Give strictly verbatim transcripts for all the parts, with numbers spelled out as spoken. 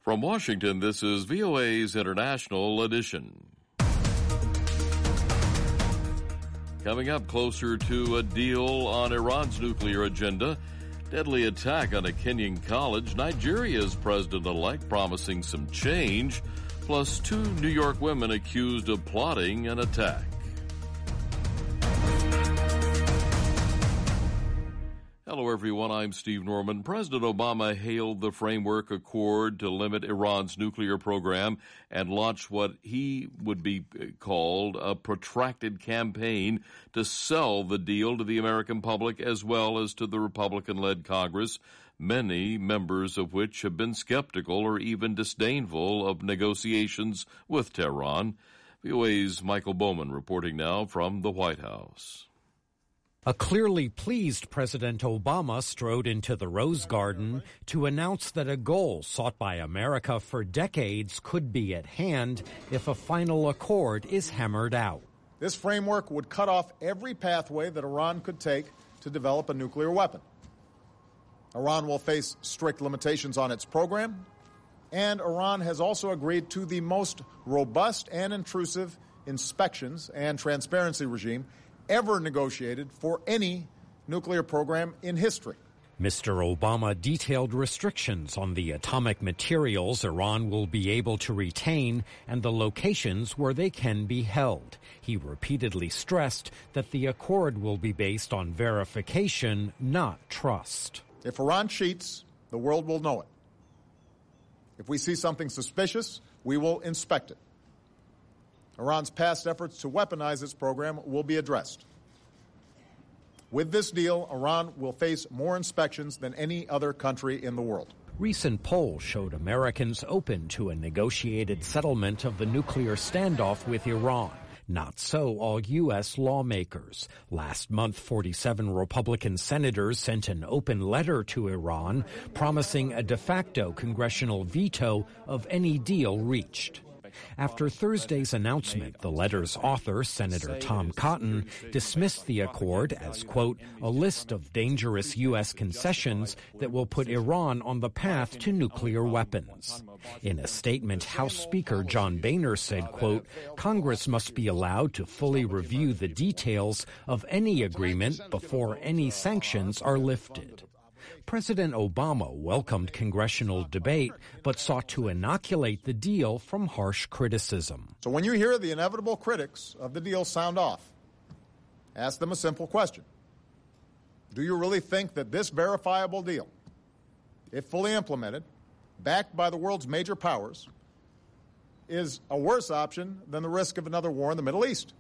From Washington, this is V O A's International Edition. Coming up, closer to a deal on Iran's nuclear agenda, deadly attack on a Kenyan college, Nigeria's president-elect promising some change, plus two New York women accused of plotting an attack. Hello, everyone. I'm Steve Norman. President Obama hailed the framework accord to limit Iran's nuclear program and launch what he would be called a protracted campaign to sell the deal to the American public as well as to the Republican-led Congress, many members of which have been skeptical or even disdainful of negotiations with Tehran. V O A's Michael Bowman reporting now from the White House. A clearly pleased President Obama strode into the Rose Garden to announce that a goal sought by America for decades could be at hand if a final accord is hammered out. This framework would cut off every pathway that Iran could take to develop a nuclear weapon. Iran will face strict limitations on its program, and Iran has also agreed to the most robust and intrusive inspections and transparency regime ever negotiated for any nuclear program in history. Mister Obama detailed restrictions on the atomic materials Iran will be able to retain and the locations where they can be held. He repeatedly stressed that the accord will be based on verification, not trust. If Iran cheats, the world will know it. If we see something suspicious, we will inspect it. Iran's past efforts to weaponize its program will be addressed. With this deal, Iran will face more inspections than any other country in the world. Recent polls showed Americans open to a negotiated settlement of the nuclear standoff with Iran. Not so all U S lawmakers. Last month, forty-seven Republican senators sent an open letter to Iran promising a de facto congressional veto of any deal reached. After Thursday's announcement, the letter's author, Senator Tom Cotton, dismissed the accord as, quote, a list of dangerous U S concessions that will put Iran on the path to nuclear weapons. In a statement, House Speaker John Boehner said, quote, Congress must be allowed to fully review the details of any agreement before any sanctions are lifted. President Obama welcomed congressional debate, but sought to inoculate the deal from harsh criticism. So when you hear the inevitable critics of the deal sound off, ask them a simple question. Do you really think that this verifiable deal, if fully implemented, backed by the world's major powers, is a worse option than the risk of another war in the Middle East?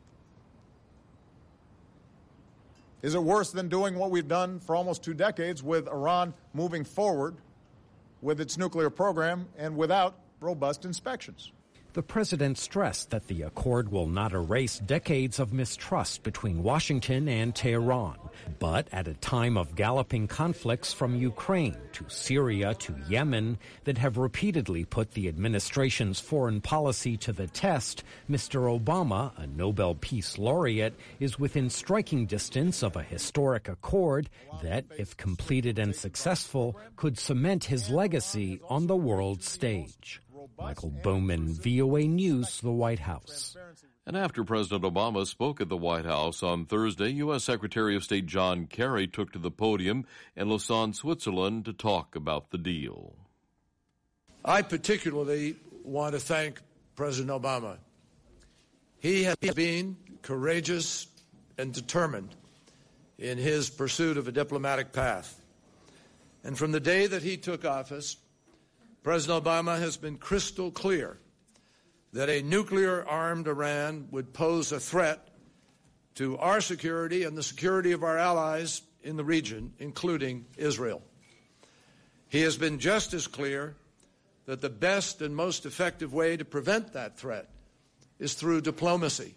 Is it worse than doing what we've done for almost two decades with Iran moving forward with its nuclear program and without robust inspections? The president stressed that the accord will not erase decades of mistrust between Washington and Tehran. But at a time of galloping conflicts from Ukraine to Syria to Yemen that have repeatedly put the administration's foreign policy to the test, Mister Obama, a Nobel Peace Laureate, is within striking distance of a historic accord that, if completed and successful, could cement his legacy on the world stage. Michael Bowman, V O A News, the White House. And after President Obama spoke at the White House on Thursday, U S. Secretary of State John Kerry took to the podium in Lausanne, Switzerland, to talk about the deal. I particularly want to thank President Obama. He has been courageous and determined in his pursuit of a diplomatic path. And from the day that he took office, President Obama has been crystal clear that a nuclear-armed Iran would pose a threat to our security and the security of our allies in the region, including Israel. He has been just as clear that the best and most effective way to prevent that threat is through diplomacy.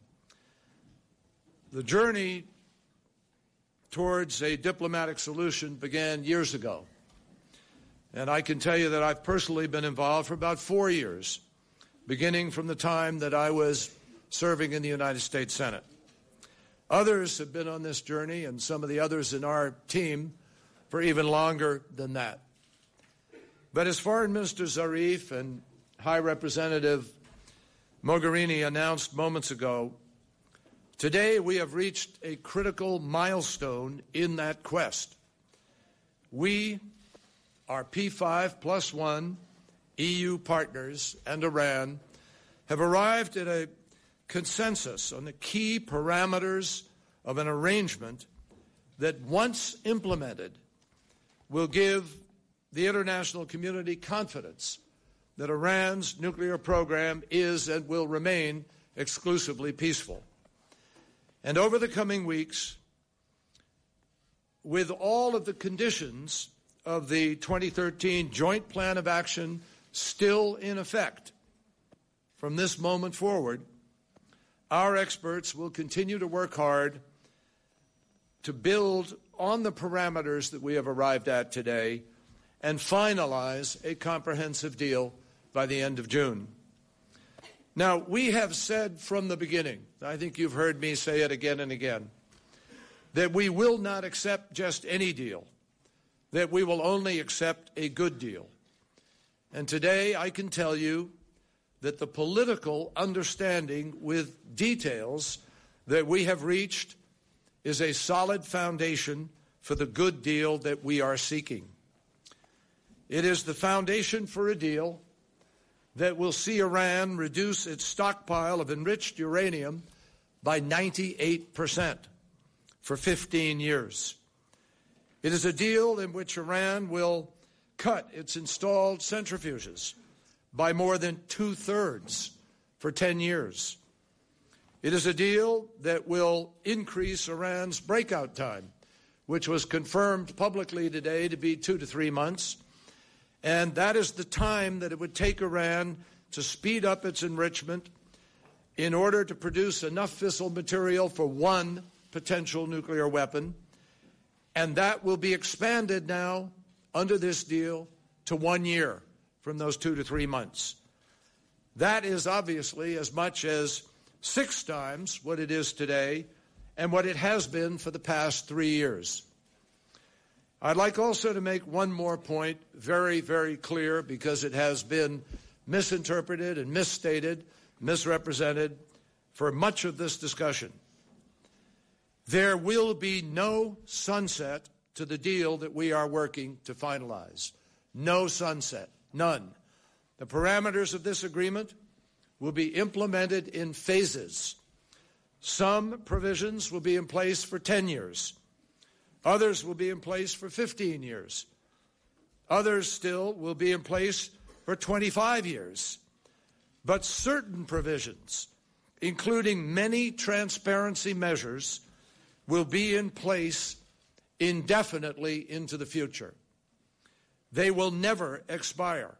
The journey towards a diplomatic solution began years ago. And I can tell you that I've personally been involved for about four years, beginning from the time that I was serving in the United States Senate. Others have been on this journey, and some of the others in our team, for even longer than that. But as Foreign Minister Zarif and High Representative Mogherini announced moments ago, today we have reached a critical milestone in that quest. We, our P five plus one E U partners and Iran have arrived at a consensus on the key parameters of an arrangement that, once implemented, will give the international community confidence that Iran's nuclear program is and will remain exclusively peaceful. And over the coming weeks, with all of the conditions of the twenty thirteen Joint Plan of Action still in effect, from this moment forward, our experts will continue to work hard to build on the parameters that we have arrived at today and finalize a comprehensive deal by the end of June. Now, we have said from the beginning, I think you've heard me say it again and again, that we will not accept just any deal, that we will only accept a good deal. And today I can tell you that the political understanding with details that we have reached is a solid foundation for the good deal that we are seeking. It is the foundation for a deal that will see Iran reduce its stockpile of enriched uranium by ninety-eight percent for fifteen years. It is a deal in which Iran will cut its installed centrifuges by more than two-thirds for ten years. It is a deal that will increase Iran's breakout time, which was confirmed publicly today to be two to three months. And that is the time that it would take Iran to speed up its enrichment in order to produce enough fissile material for one potential nuclear weapon. And that will be expanded now under this deal to one year from those two to three months. That is obviously as much as six times what it is today and what it has been for the past three years. I'd like also to make one more point very, very clear, because it has been misinterpreted and misstated, misrepresented for much of this discussion. There will be no sunset to the deal that we are working to finalize. No sunset, none. The parameters of this agreement will be implemented in phases. Some provisions will be in place for ten years. Others will be in place for fifteen years. Others still will be in place for twenty-five years. But certain provisions, including many transparency measures, will be in place indefinitely into the future. They will never expire.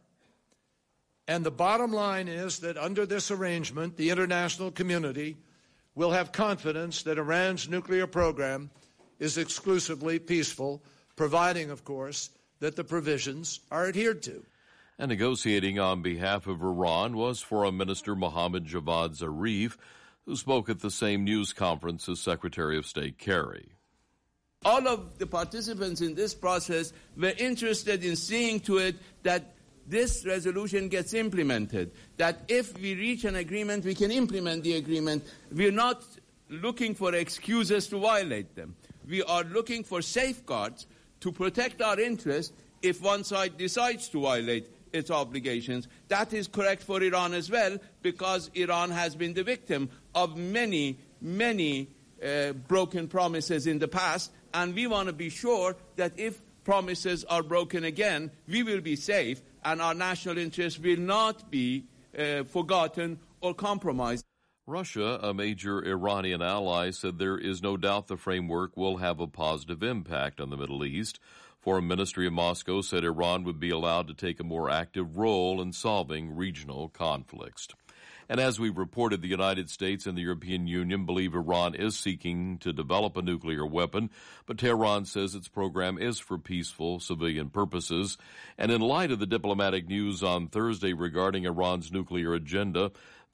And the bottom line is that under this arrangement, the international community will have confidence that Iran's nuclear program is exclusively peaceful, providing, of course, that the provisions are adhered to. And negotiating on behalf of Iran was Foreign Minister Mohammad Javad Zarif, who spoke at the same news conference as Secretary of State Kerry. All of the participants in this process were interested in seeing to it that this resolution gets implemented, that if we reach an agreement, we can implement the agreement. We're not looking for excuses to violate them. We are looking for safeguards to protect our interests if one side decides to violate its obligations. That is correct for Iran as well, because Iran has been the victim of many, many uh, broken promises in the past, and we want to be sure that if promises are broken again, we will be safe and our national interests will not be uh, forgotten or compromised. Russia, a major Iranian ally, said there is no doubt the framework will have a positive impact on the Middle East. Foreign Ministry in Moscow said Iran would be allowed to take a more active role in solving regional conflicts. And as we reported, the United States and the European Union believe Iran is seeking to develop a nuclear weapon, but Tehran says its program is for peaceful civilian purposes. And in light of the diplomatic news on Thursday regarding Iran's nuclear agenda,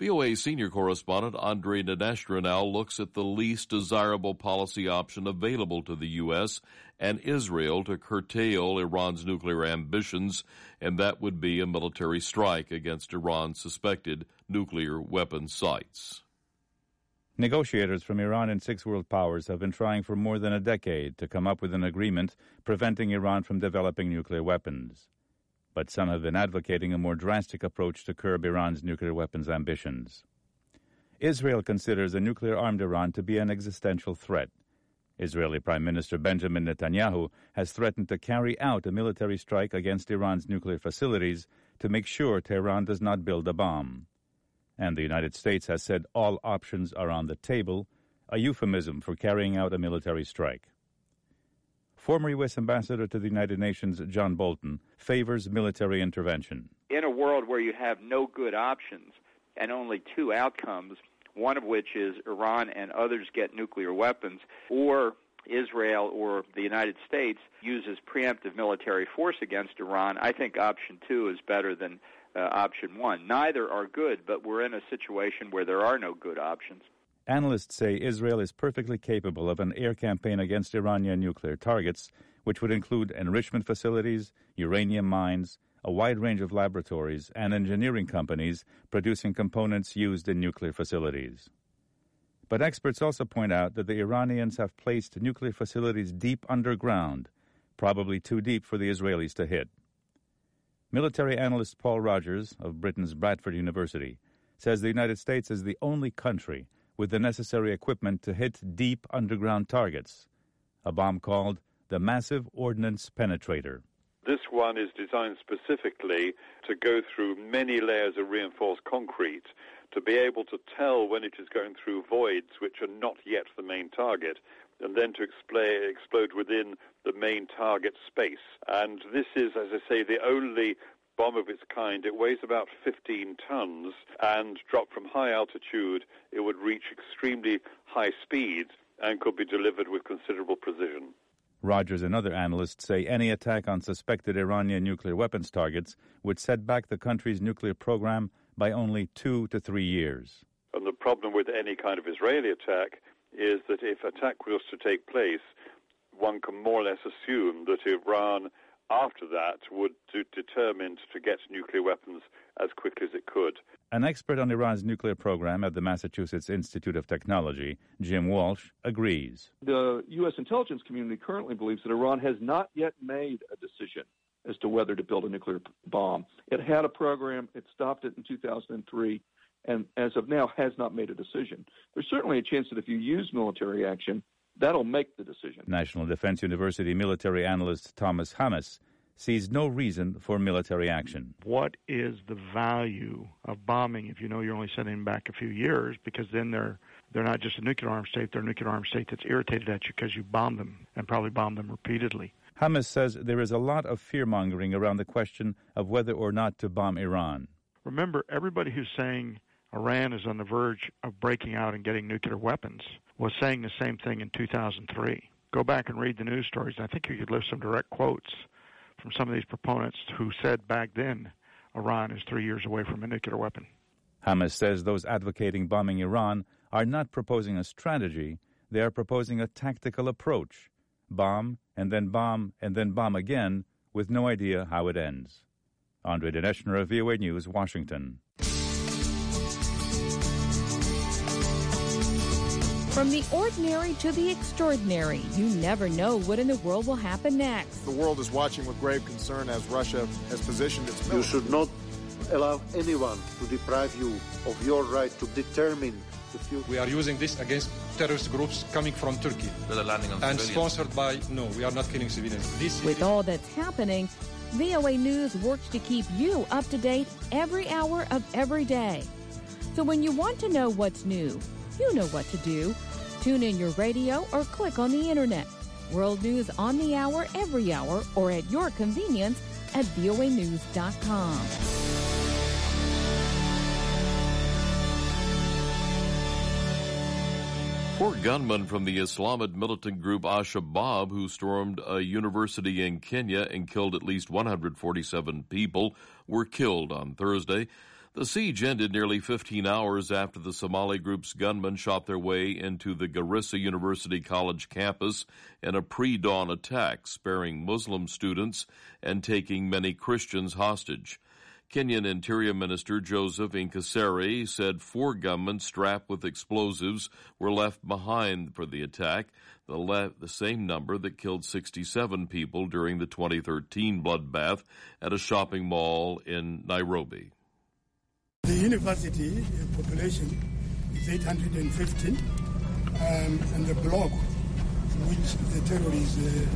V O A senior correspondent Andre Dineshra now looks at the least desirable policy option available to the U S and Israel to curtail Iran's nuclear ambitions, and that would be a military strike against Iran's suspected nuclear weapon sites. Negotiators from Iran and six world powers have been trying for more than a decade to come up with an agreement preventing Iran from developing nuclear weapons. But some have been advocating a more drastic approach to curb Iran's nuclear weapons ambitions. Israel considers a nuclear-armed Iran to be an existential threat. Israeli Prime Minister Benjamin Netanyahu has threatened to carry out a military strike against Iran's nuclear facilities to make sure Tehran does not build a bomb. And the United States has said all options are on the table, a euphemism for carrying out a military strike. Former U S Ambassador to the United Nations, John Bolton, favors military intervention. In a world where you have no good options and only two outcomes, one of which is Iran and others get nuclear weapons, or Israel or the United States uses preemptive military force against Iran, I think option two is better than uh, option one. Neither are good, but we're in a situation where there are no good options. Analysts say Israel is perfectly capable of an air campaign against Iranian nuclear targets, which would include enrichment facilities, uranium mines, a wide range of laboratories, and engineering companies producing components used in nuclear facilities. But experts also point out that the Iranians have placed nuclear facilities deep underground, probably too deep for the Israelis to hit. Military analyst Paul Rogers of Britain's Bradford University says the United States is the only country with the necessary equipment to hit deep underground targets, a bomb called the Massive Ordnance Penetrator. This one is designed specifically to go through many layers of reinforced concrete to be able to tell when it is going through voids which are not yet the main target, and then to expl- explode within the main target space. And this is, as I say, the only bomb of its kind. It weighs about fifteen tons, and dropped from high altitude, it would reach extremely high speeds and could be delivered with considerable precision. Rogers and other analysts say any attack on suspected Iranian nuclear weapons targets would set back the country's nuclear program by only two to three years. And the problem with any kind of Israeli attack is that if attack was to take place, one can more or less assume that Iran after that would be determined to get nuclear weapons as quickly as it could. An expert on Iran's nuclear program at the Massachusetts Institute of Technology, Jim Walsh, agrees. The U S intelligence community currently believes that Iran has not yet made a decision as to whether to build a nuclear bomb. It had a program, it stopped it in two thousand three, and as of now has not made a decision. There's certainly a chance that if you use military action, that'll make the decision. National Defense University military analyst Thomas Hammes sees no reason for military action. What is the value of bombing if you know you're only sending them back a few years? Because then they're they're not just a nuclear armed state, they're a nuclear armed state that's irritated at you because you bombed them and probably bombed them repeatedly. Hammes says there is a lot of fear-mongering around the question of whether or not to bomb Iran. Remember, everybody who's saying Iran is on the verge of breaking out and getting nuclear weapons was saying the same thing in two thousand three. Go back and read the news stories. I think you could list some direct quotes from some of these proponents who said back then Iran is three years away from a nuclear weapon. Hammes says those advocating bombing Iran are not proposing a strategy, they are proposing a tactical approach. Bomb, and then bomb, and then bomb again, with no idea how it ends. Andre Dineshra, V O A News, Washington. From the ordinary to the extraordinary, you never know what in the world will happen next. The world is watching with grave concern as Russia has positioned its military. You should not allow anyone to deprive you of your right to determine the future. We are using this against terrorist groups coming from Turkey and sponsored by, no, we are not killing civilians. This with all that's happening, V O A News works to keep you up to date every hour of every day. So when you want to know what's new, you know what to do. Tune in your radio or click on the internet. World News on the hour, every hour, or at your convenience at V O A news dot com. Four gunmen from the Islamic militant group Al-Shabaab, who stormed a university in Kenya and killed at least one hundred forty-seven people, were killed on Thursday. The siege ended nearly fifteen hours after the Somali group's gunmen shot their way into the Garissa University College campus in a pre-dawn attack, sparing Muslim students and taking many Christians hostage. Kenyan Interior Minister Joseph Inkaseri said four gunmen strapped with explosives were left behind for the attack, the, le- the same number that killed sixty-seven people during the twenty thirteen bloodbath at a shopping mall in Nairobi. The university population is eight hundred fifteen, um, and the block which the terrorists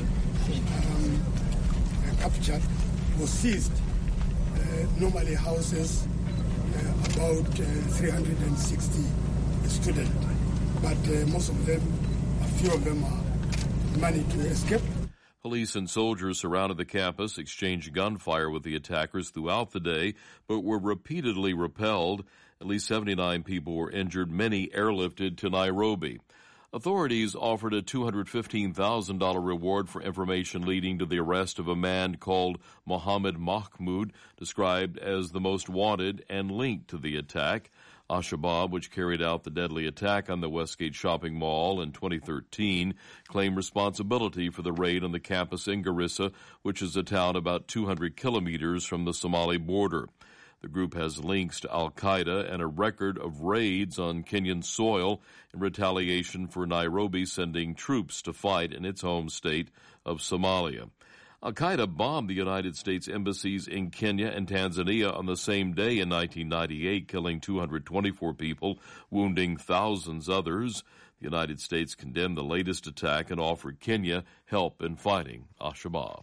uh, um, uh, captured was seized. Uh, normally houses uh, about uh, three hundred sixty students, but uh, most of them, a few of them, are managed to escape. Police and soldiers surrounded the campus, exchanged gunfire with the attackers throughout the day, but were repeatedly repelled. At least seventy-nine people were injured, many airlifted to Nairobi. Authorities offered a two hundred fifteen thousand dollars reward for information leading to the arrest of a man called Mohammed Mahmoud, described as the most wanted and linked to the attack. Al-Shabaab, which carried out the deadly attack on the Westgate shopping mall in twenty thirteen, claimed responsibility for the raid on the campus in Garissa, which is a town about two hundred kilometers from the Somali border. The group has links to al-Qaeda and a record of raids on Kenyan soil in retaliation for Nairobi sending troops to fight in its home state of Somalia. Al-Qaeda bombed the United States embassies in Kenya and Tanzania on the same day in nineteen ninety-eight, killing two hundred twenty-four people, wounding thousands others. The United States condemned the latest attack and offered Kenya help in fighting al-Shabaab.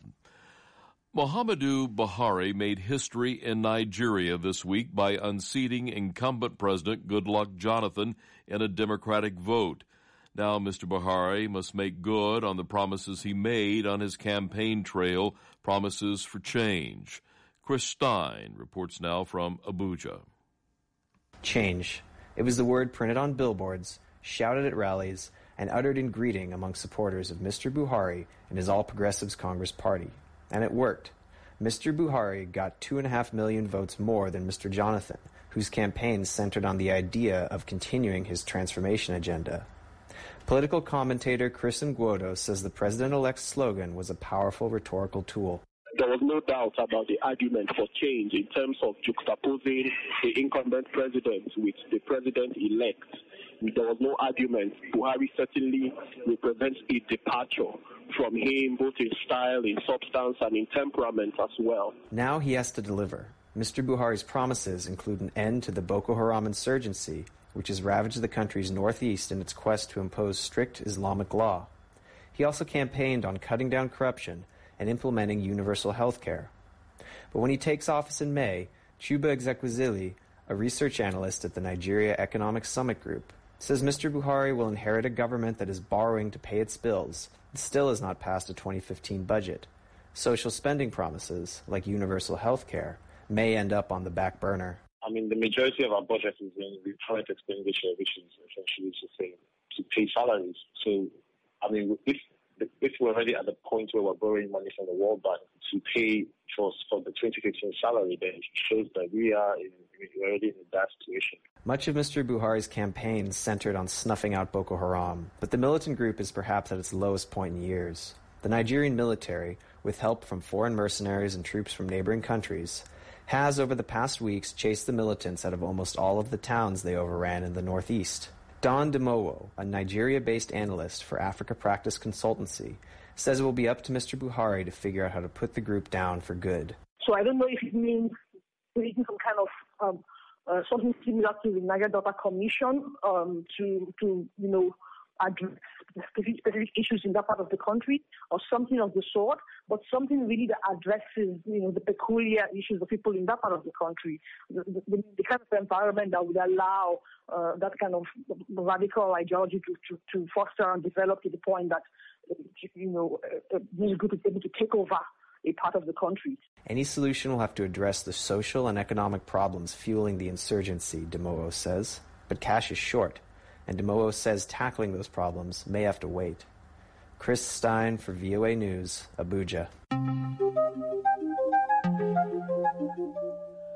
Muhammadu Buhari made history in Nigeria this week by unseating incumbent President Goodluck Jonathan in a Democratic vote. Now Mister Buhari must make good on the promises he made on his campaign trail, promises for change. Chris Stein reports now from Abuja. Change. It was the word printed on billboards, shouted at rallies, and uttered in greeting among supporters of Mister Buhari and his All Progressives Congress Party. And it worked. Mister Buhari got two and a half million votes more than Mister Jonathan, whose campaign centered on the idea of continuing his transformation agenda. Political commentator Chris Ngwodo says the president-elect's slogan was a powerful rhetorical tool. There was no doubt about the argument for change in terms of juxtaposing the incumbent president with the president-elect. There was no argument. Buhari certainly represents a departure from him, both in style, in substance, and in temperament as well. Now he has to deliver. Mister Buhari's promises include an end to the Boko Haram insurgency, which has ravaged the country's northeast in its quest to impose strict Islamic law. He also campaigned on cutting down corruption and implementing universal health care. But when he takes office in May, Chuba Ezekwesili, a research analyst at the Nigeria Economic Summit Group, says Mister Buhari will inherit a government that is borrowing to pay its bills and still has not passed a twenty fifteen budget. Social spending promises, like universal health care, may end up on the back burner. I mean, the majority of our budget is in the current expenditure, which is essentially to say to pay salaries. So, I mean, if if we're already at the point where we're borrowing money from the World Bank to pay for for the twenty fifteen salary, then it shows that we are in, we're already in that situation. Much of Mister Buhari's campaign centered on snuffing out Boko Haram, but the militant group is perhaps at its lowest point in years. The Nigerian military, with help from foreign mercenaries and troops from neighboring countries, has over the past weeks chased the militants out of almost all of the towns they overran in the northeast. Don Demowo, a Nigeria-based analyst for Africa Practice Consultancy, says it will be up to Mister Buhari to figure out how to put the group down for good. So I don't know if it means creating some kind of um, uh, something similar to the Niger Delta Commission um, to, to, you know, address specific, specific issues in that part of the country, or something of the sort, but something really that addresses, you know, the peculiar issues of people in that part of the country, the, the, the kind of environment that would allow uh, that kind of radical ideology to, to, to foster and develop to the point that, you know, uh, this group is able to take over a part of the country. Any solution will have to address the social and economic problems fueling the insurgency, Demowo says, but cash is short. And Demowo says tackling those problems may have to wait. Chris Stein for V O A News, Abuja.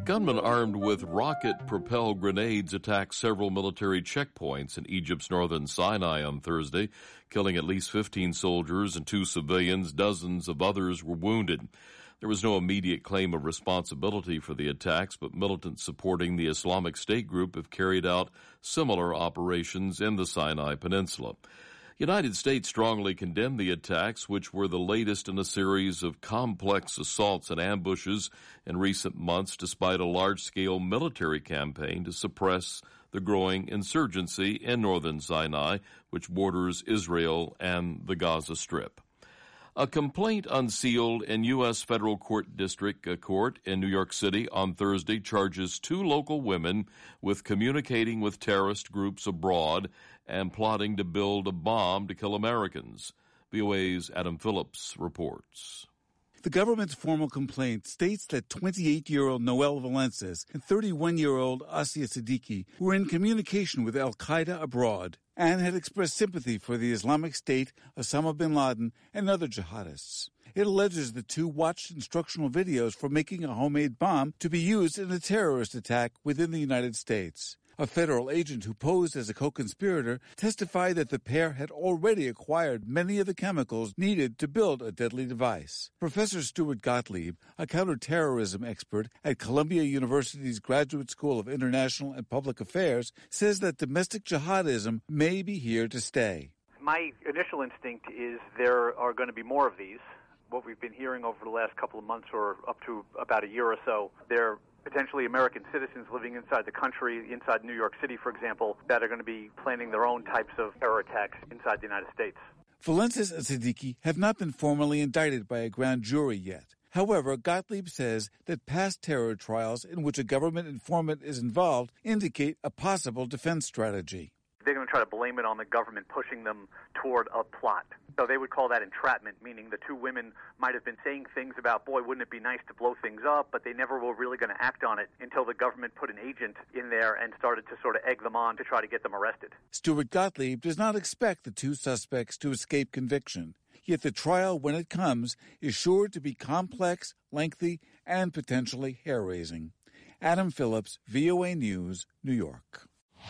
Gunmen armed with rocket-propelled grenades attacked several military checkpoints in Egypt's northern Sinai on Thursday, killing at least fifteen soldiers and two civilians. Dozens of others were wounded. There was no immediate claim of responsibility for the attacks, but militants supporting the Islamic State group have carried out similar operations in the Sinai Peninsula. United States strongly condemned the attacks, which were the latest in a series of complex assaults and ambushes in recent months, despite a large-scale military campaign to suppress the growing insurgency in northern Sinai, which borders Israel and the Gaza Strip. A complaint unsealed in U S Federal Court District Court in New York City on Thursday charges two local women with communicating with terrorist groups abroad and plotting to build a bomb to kill Americans. V O A's Adam Phillips reports. The government's formal complaint states that twenty-eight-year-old Noel Valences and thirty-one-year-old Asia Siddiqui were in communication with al-Qaeda abroad and had expressed sympathy for the Islamic State, Osama bin Laden, and other jihadists. It alleges the two watched instructional videos for making a homemade bomb to be used in a terrorist attack within the United States. A federal agent who posed as a co-conspirator testified that the pair had already acquired many of the chemicals needed to build a deadly device. Professor Stuart Gottlieb, a counterterrorism expert at Columbia University's Graduate School of International and Public Affairs, says that domestic jihadism may be here to stay. My initial instinct is there are going to be more of these. What we've been hearing over the last couple of months or up to about a year or so, they're potentially American citizens living inside the country, inside New York City, for example, that are going to be planning their own types of terror attacks inside the United States. Valences and Siddiqui have not been formally indicted by a grand jury yet. However, Gottlieb says that past terror trials in which a government informant is involved indicate a possible defense strategy. They're going to try to blame it on the government pushing them toward a plot. So they would call that entrapment, meaning the two women might have been saying things about, boy, wouldn't it be nice to blow things up, but they never were really going to act on it until the government put an agent in there and started to sort of egg them on to try to get them arrested. Stuart Gottlieb does not expect the two suspects to escape conviction. Yet the trial, when it comes, is sure to be complex, lengthy, and potentially hair-raising. Adam Phillips, V O A News, New York.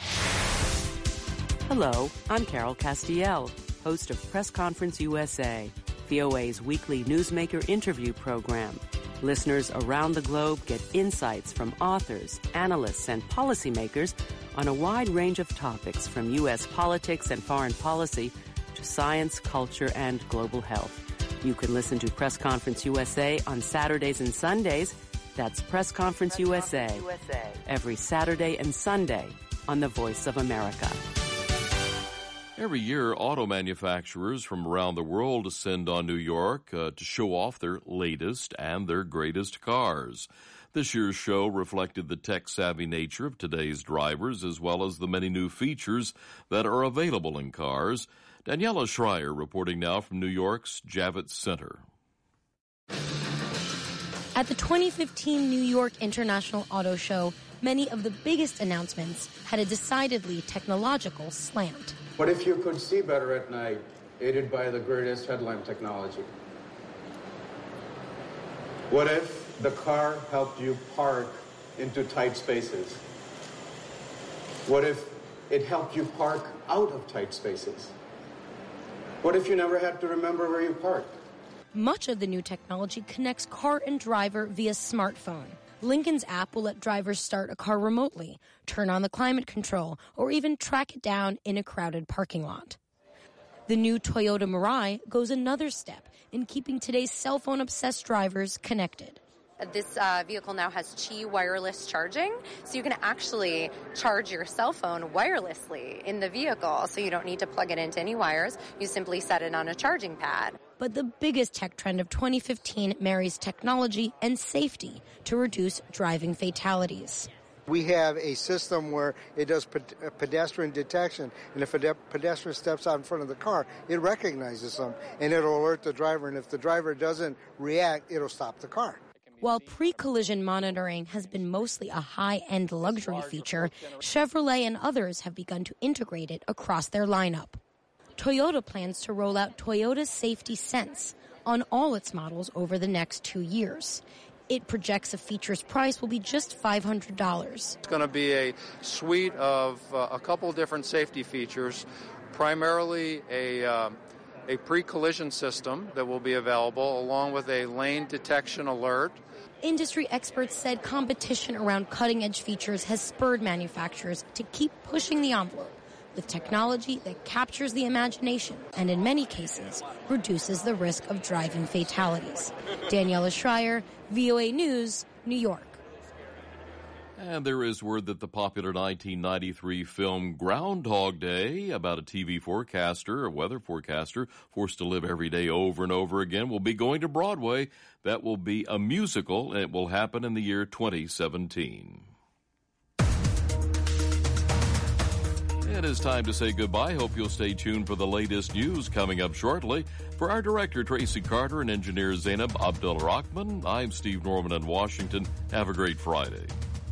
Hello, I'm Carol Castiel, host of Press Conference U S A, V O A's weekly newsmaker interview program. Listeners around the globe get insights from authors, analysts, and policymakers on a wide range of topics from U S politics and foreign policy to science, culture, and global health. You can listen to Press Conference U S A on Saturdays and Sundays. That's Press Conference, Press U S A, Conference U S A every Saturday and Sunday on the Voice of America. Every year, auto manufacturers from around the world descend on New York uh, to show off their latest and their greatest cars. This year's show reflected the tech-savvy nature of today's drivers, as well as the many new features that are available in cars. Daniela Schreier reporting now from New York's Javits Center. At the twenty fifteen New York International Auto Show, many of the biggest announcements had a decidedly technological slant. What if you could see better at night, aided by the greatest headlamp technology? What if the car helped you park into tight spaces? What if it helped you park out of tight spaces? What if you never had to remember where you parked? Much of the new technology connects car and driver via smartphone. Lincoln's app will let drivers start a car remotely, turn on the climate control, or even track it down in a crowded parking lot. The new Toyota Mirai goes another step in keeping today's cell phone-obsessed drivers connected. This uh, vehicle now has Qi wireless charging, so you can actually charge your cell phone wirelessly in the vehicle, so you don't need to plug it into any wires. You simply set it on a charging pad. But the biggest tech trend of twenty fifteen marries technology and safety to reduce driving fatalities. We have a system where it does pedestrian detection, and if a pedestrian steps out in front of the car, it recognizes them, and it'll alert the driver, and if the driver doesn't react, it'll stop the car. While pre-collision monitoring has been mostly a high-end luxury feature, Chevrolet and others have begun to integrate it across their lineup. Toyota plans to roll out Toyota Safety Sense on all its models over the next two years. It projects a feature's price will be just five hundred dollars. It's going to be a suite of uh, a couple different safety features, primarily a, uh, a pre-collision system that will be available, along with a lane detection alert. Industry experts said competition around cutting-edge features has spurred manufacturers to keep pushing the envelope with technology that captures the imagination and, in many cases, reduces the risk of driving fatalities. Daniela Schreier, V O A News, New York. And there is word that the popular nineteen ninety-three film Groundhog Day, about a T V forecaster, a weather forecaster, forced to live every day over and over again, will be going to Broadway. That will be a musical, and it will happen in the year twenty seventeen. It is time to say goodbye. Hope you'll stay tuned for the latest news coming up shortly. For our director, Tracy Carter, and engineer Zainab Abdul-Rahman, I'm Steve Norman in Washington. Have a great Friday.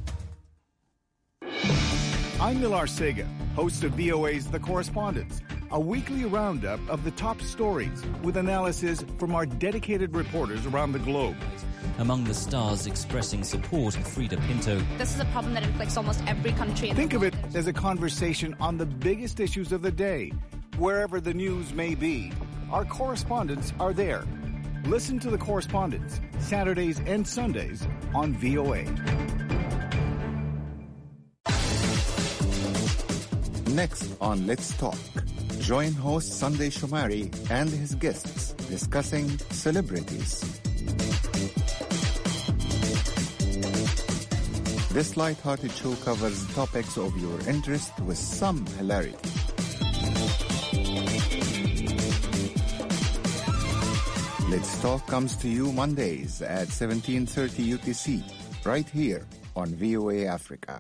I'm Nilar Sega, host of V O A's The Correspondents, a weekly roundup of the top stories with analysis from our dedicated reporters around the globe. Among the stars expressing support, Frida Pinto. This is a problem that inflicts almost every country in Think the world. of it as a conversation on the biggest issues of the day, wherever the news may be. Our correspondents are there. Listen to The Correspondents, Saturdays and Sundays on V O A. Next on Let's Talk, join host Sunday Shomari and his guests discussing celebrities. This light-hearted show covers topics of your interest with some hilarity. Let's Talk comes to you Mondays at seventeen thirty U T C, right here on V O A Africa.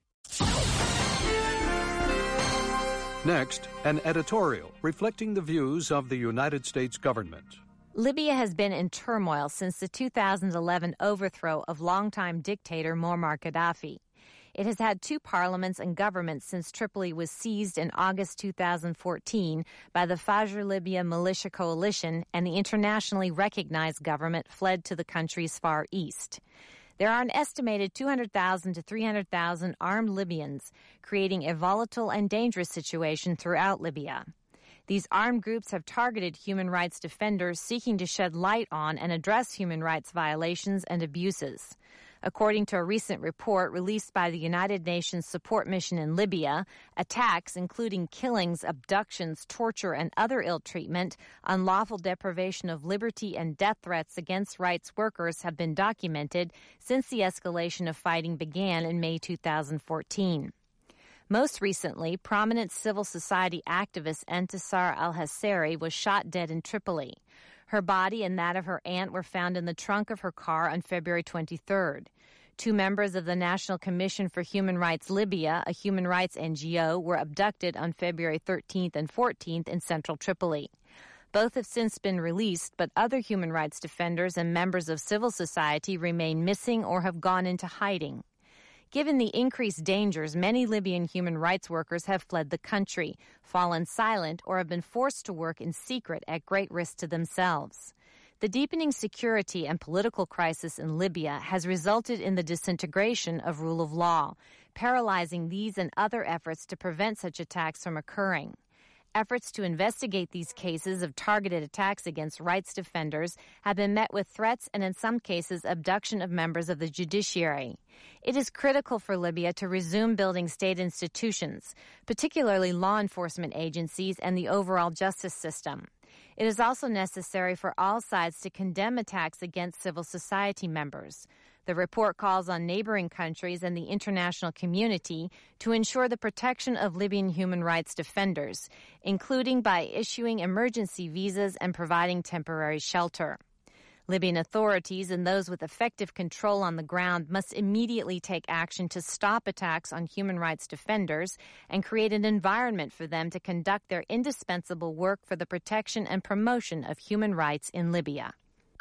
Next, an editorial reflecting the views of the United States government. Libya has been in turmoil since the two thousand eleven overthrow of longtime dictator Muammar Gaddafi. It has had two parliaments and governments since Tripoli was seized in August two thousand fourteen by the Fajr Libya militia coalition, and the internationally recognized government fled to the country's far east. There are an estimated two hundred thousand to three hundred thousand armed Libyans, creating a volatile and dangerous situation throughout Libya. These armed groups have targeted human rights defenders seeking to shed light on and address human rights violations and abuses. According to a recent report released by the United Nations Support Mission in Libya, attacks, including killings, abductions, torture, and other ill treatment, unlawful deprivation of liberty, and death threats against rights workers have been documented since the escalation of fighting began in May two thousand fourteen. Most recently, prominent civil society activist Entisar al-Hasseri was shot dead in Tripoli. Her body and that of her aunt were found in the trunk of her car on February twenty-third. Two members of the National Commission for Human Rights Libya, a human rights N G O, were abducted on February thirteenth and fourteenth in central Tripoli. Both have since been released, but other human rights defenders and members of civil society remain missing or have gone into hiding. Given the increased dangers, many Libyan human rights workers have fled the country, fallen silent, or have been forced to work in secret at great risk to themselves. The deepening security and political crisis in Libya has resulted in the disintegration of rule of law, paralyzing these and other efforts to prevent such attacks from occurring. Efforts to investigate these cases of targeted attacks against rights defenders have been met with threats and, in some cases, abduction of members of the judiciary. It is critical for Libya to resume building state institutions, particularly law enforcement agencies and the overall justice system. It is also necessary for all sides to condemn attacks against civil society members. The report calls on neighboring countries and the international community to ensure the protection of Libyan human rights defenders, including by issuing emergency visas and providing temporary shelter. Libyan authorities and those with effective control on the ground must immediately take action to stop attacks on human rights defenders and create an environment for them to conduct their indispensable work for the protection and promotion of human rights in Libya.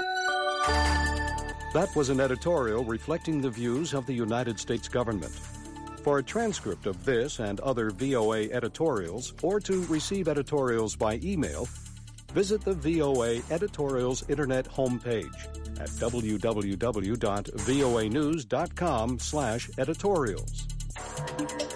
That was an editorial reflecting the views of the United States government. For a transcript of this and other V O A editorials, or to receive editorials by email, visit the V O A Editorials Internet homepage at w w w dot v o a news dot com slash editorials.